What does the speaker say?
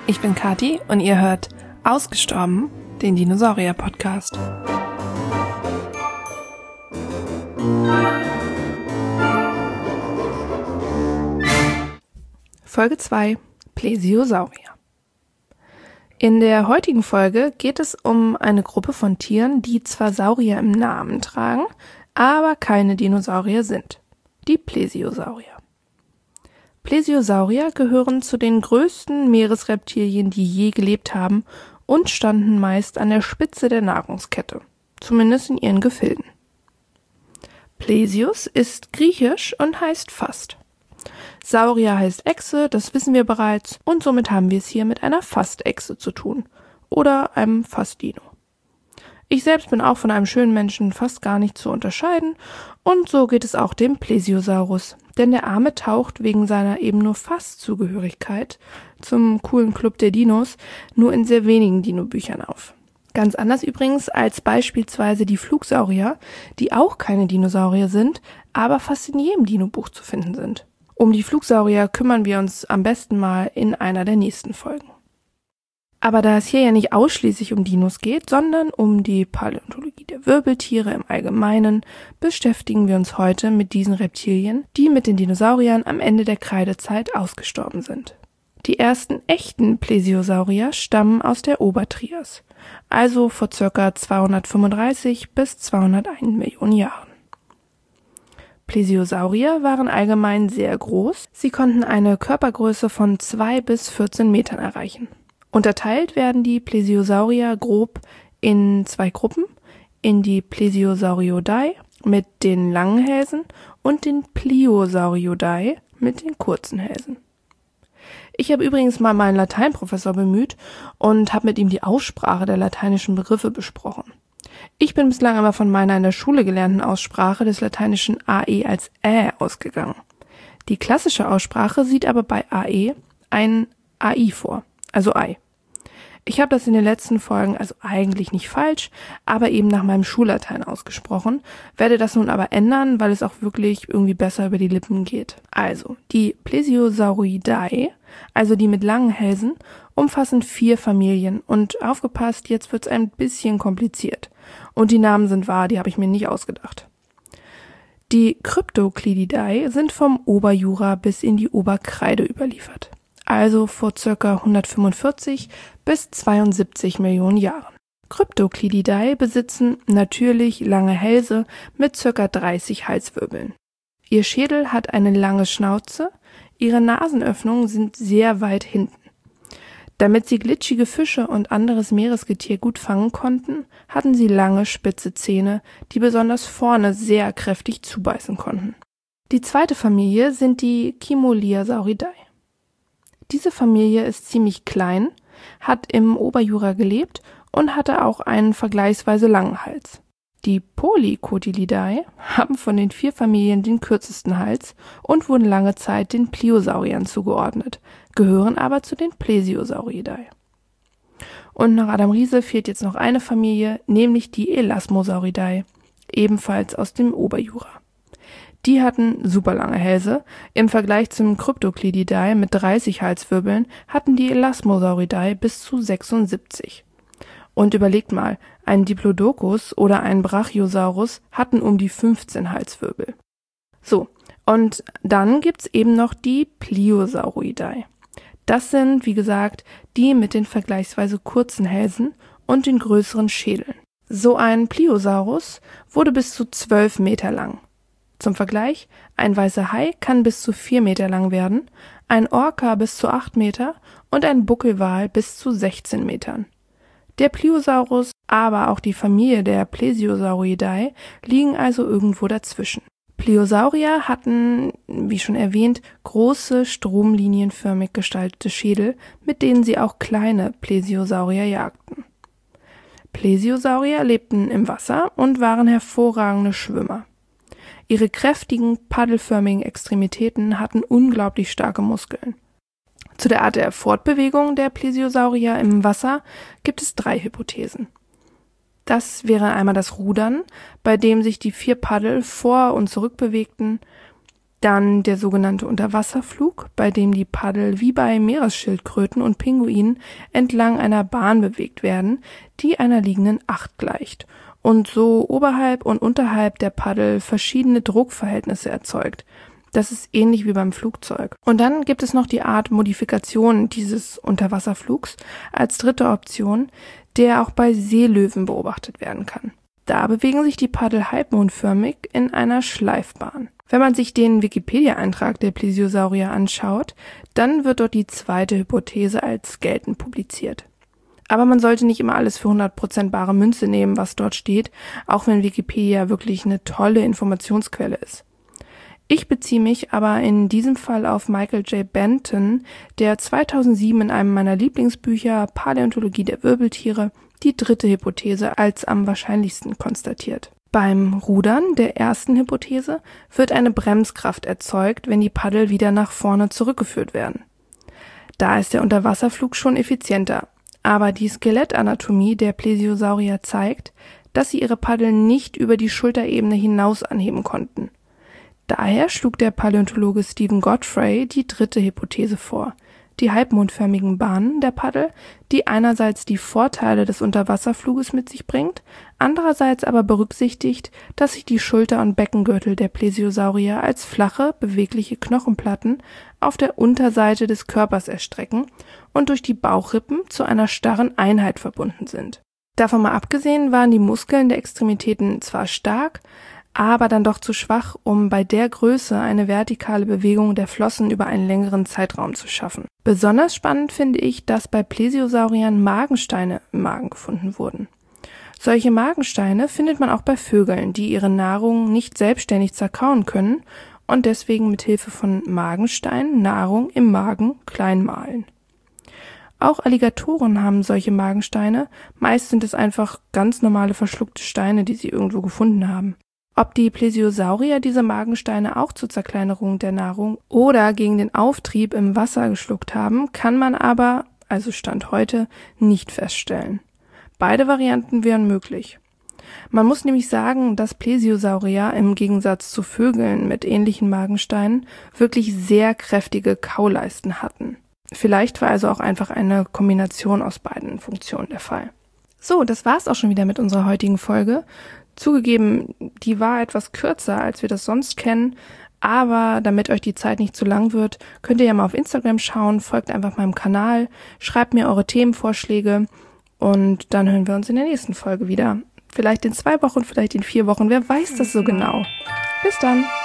Ich bin Kathi und ihr hört Ausgestorben, den Dinosaurier-Podcast. Folge 2: Plesiosaurier. In der heutigen Folge geht es um eine Gruppe von Tieren, die zwar Saurier im Namen tragen, aber keine Dinosaurier sind. Die Plesiosaurier. Plesiosaurier gehören zu den größten Meeresreptilien, die je gelebt haben und standen meist an der Spitze der Nahrungskette, zumindest in ihren Gefilden. Plesios ist griechisch und heißt fast. Saurier heißt Echse, das wissen wir bereits, und somit haben wir es hier mit einer Fastechse zu tun oder einem Fastdino. Ich selbst bin auch von einem schönen Menschen fast gar nicht zu unterscheiden und so geht es auch dem Plesiosaurus, denn der Arme taucht wegen seiner eben nur Fast-Zugehörigkeit zum coolen Club der Dinos nur in sehr wenigen Dino-Büchern auf. Ganz anders übrigens als beispielsweise die Flugsaurier, die auch keine Dinosaurier sind, aber fast in jedem Dino-Buch zu finden sind. Um die Flugsaurier kümmern wir uns am besten mal in einer der nächsten Folgen. Aber da es hier ja nicht ausschließlich um Dinos geht, sondern um die Paläontologie der Wirbeltiere im Allgemeinen, beschäftigen wir uns heute mit diesen Reptilien, die mit den Dinosauriern am Ende der Kreidezeit ausgestorben sind. Die ersten echten Plesiosaurier stammen aus der Obertrias, also vor ca. 235 bis 201 Millionen Jahren. Plesiosaurier waren allgemein sehr groß, sie konnten eine Körpergröße von 2 bis 14 Metern erreichen. Unterteilt werden die Plesiosaurier grob in zwei Gruppen, in die Plesiosauridae mit den langen Hälsen und den Pliosauridae mit den kurzen Hälsen. Ich habe übrigens mal meinen Lateinprofessor bemüht und habe mit ihm die Aussprache der lateinischen Begriffe besprochen. Ich bin bislang aber von meiner in der Schule gelernten Aussprache des lateinischen AE als Ä ausgegangen. Die klassische Aussprache sieht aber bei AE ein AI vor. Also Ei. Ich habe das in den letzten Folgen also eigentlich nicht falsch, aber eben nach meinem Schullatein ausgesprochen, werde das nun aber ändern, weil es auch wirklich irgendwie besser über die Lippen geht. Also, die Plesiosauridae, also die mit langen Hälsen, umfassen 4 Familien und aufgepasst, jetzt wird's ein bisschen kompliziert. Und die Namen sind wahr, die habe ich mir nicht ausgedacht. Die Cryptoclididae sind vom Oberjura bis in die Oberkreide überliefert. Also vor ca. 145 bis 72 Millionen Jahren. Cryptoclididae besitzen natürlich lange Hälse mit ca. 30 Halswirbeln. Ihr Schädel hat eine lange Schnauze, ihre Nasenöffnungen sind sehr weit hinten. Damit sie glitschige Fische und anderes Meeresgetier gut fangen konnten, hatten sie lange, spitze Zähne, die besonders vorne sehr kräftig zubeißen konnten. Die zweite Familie sind die Chimaelosauridae. Diese Familie ist ziemlich klein, hat im Oberjura gelebt und hatte auch einen vergleichsweise langen Hals. Die Polycotylidae haben von den 4 Familien den kürzesten Hals und wurden lange Zeit den Pliosauriern zugeordnet, gehören aber zu den Plesiosauridae. Und nach Adam Riese fehlt jetzt noch eine Familie, nämlich die Elasmosauridae, ebenfalls aus dem Oberjura. Die hatten super lange Hälse. Im Vergleich zum Cryptoclididae mit 30 Halswirbeln hatten die Elasmosauridae bis zu 76. Und überlegt mal, ein Diplodocus oder ein Brachiosaurus hatten um die 15 Halswirbel. So, und dann gibt's eben noch die Pliosauridae. Das sind, wie gesagt, die mit den vergleichsweise kurzen Hälsen und den größeren Schädeln. So ein Pliosaurus wurde bis zu 12 Meter lang. Zum Vergleich, ein weißer Hai kann bis zu 4 Meter lang werden, ein Orca bis zu 8 Meter und ein Buckelwal bis zu 16 Metern. Der Pliosaurus, aber auch die Familie der Plesiosauridae liegen also irgendwo dazwischen. Pliosaurier hatten, wie schon erwähnt, große, stromlinienförmig gestaltete Schädel, mit denen sie auch kleine Plesiosaurier jagten. Plesiosaurier lebten im Wasser und waren hervorragende Schwimmer. Ihre kräftigen, paddelförmigen Extremitäten hatten unglaublich starke Muskeln. Zu der Art der Fortbewegung der Plesiosaurier im Wasser gibt es 3 Hypothesen. Das wäre einmal das Rudern, bei dem sich die 4 Paddel vor und zurück bewegten. Dann der sogenannte Unterwasserflug, bei dem die Paddel wie bei Meeresschildkröten und Pinguinen entlang einer Bahn bewegt werden, die einer liegenden Acht gleicht und so oberhalb und unterhalb der Paddel verschiedene Druckverhältnisse erzeugt. Das ist ähnlich wie beim Flugzeug. Und dann gibt es noch die Art Modifikation dieses Unterwasserflugs als dritte Option, der auch bei Seelöwen beobachtet werden kann. Da bewegen sich die Paddel halbmondförmig in einer Schleifbahn. Wenn man sich den Wikipedia-Eintrag der Plesiosaurier anschaut, dann wird dort die zweite Hypothese als geltend publiziert. Aber man sollte nicht immer alles für 100% bare Münze nehmen, was dort steht, auch wenn Wikipedia wirklich eine tolle Informationsquelle ist. Ich beziehe mich aber in diesem Fall auf Michael J. Benton, der 2007 in einem meiner Lieblingsbücher Paläontologie der Wirbeltiere die dritte Hypothese als am wahrscheinlichsten konstatiert. Beim Rudern der ersten Hypothese wird eine Bremskraft erzeugt, wenn die Paddel wieder nach vorne zurückgeführt werden. Da ist der Unterwasserflug schon effizienter, aber die Skelettanatomie der Plesiosaurier zeigt, dass sie ihre Paddel nicht über die Schulterebene hinaus anheben konnten. Daher schlug der Paläontologe Stephen Godfrey die dritte Hypothese vor: die halbmondförmigen Bahnen der Paddel, die einerseits die Vorteile des Unterwasserfluges mit sich bringt, andererseits aber berücksichtigt, dass sich die Schulter- und Beckengürtel der Plesiosaurier als flache, bewegliche Knochenplatten auf der Unterseite des Körpers erstrecken und durch die Bauchrippen zu einer starren Einheit verbunden sind. Davon mal abgesehen waren die Muskeln der Extremitäten zwar stark, aber dann doch zu schwach, um bei der Größe eine vertikale Bewegung der Flossen über einen längeren Zeitraum zu schaffen. Besonders spannend finde ich, dass bei Plesiosauriern Magensteine im Magen gefunden wurden. Solche Magensteine findet man auch bei Vögeln, die ihre Nahrung nicht selbstständig zerkauen können und deswegen mit Hilfe von Magensteinen Nahrung im Magen klein mahlen. Auch Alligatoren haben solche Magensteine, meist sind es einfach ganz normale verschluckte Steine, die sie irgendwo gefunden haben. Ob die Plesiosaurier diese Magensteine auch zur Zerkleinerung der Nahrung oder gegen den Auftrieb im Wasser geschluckt haben, kann man aber, also Stand heute, nicht feststellen. Beide Varianten wären möglich. Man muss nämlich sagen, dass Plesiosaurier im Gegensatz zu Vögeln mit ähnlichen Magensteinen wirklich sehr kräftige Kauleisten hatten. Vielleicht war also auch einfach eine Kombination aus beiden Funktionen der Fall. So, das war's auch schon wieder mit unserer heutigen Folge. Zugegeben, die war etwas kürzer, als wir das sonst kennen, aber damit euch die Zeit nicht zu lang wird, könnt ihr ja mal auf Instagram schauen, folgt einfach meinem Kanal, schreibt mir eure Themenvorschläge und dann hören wir uns in der nächsten Folge wieder. Vielleicht in 2 Wochen, vielleicht in 4 Wochen, wer weiß das so genau. Bis dann!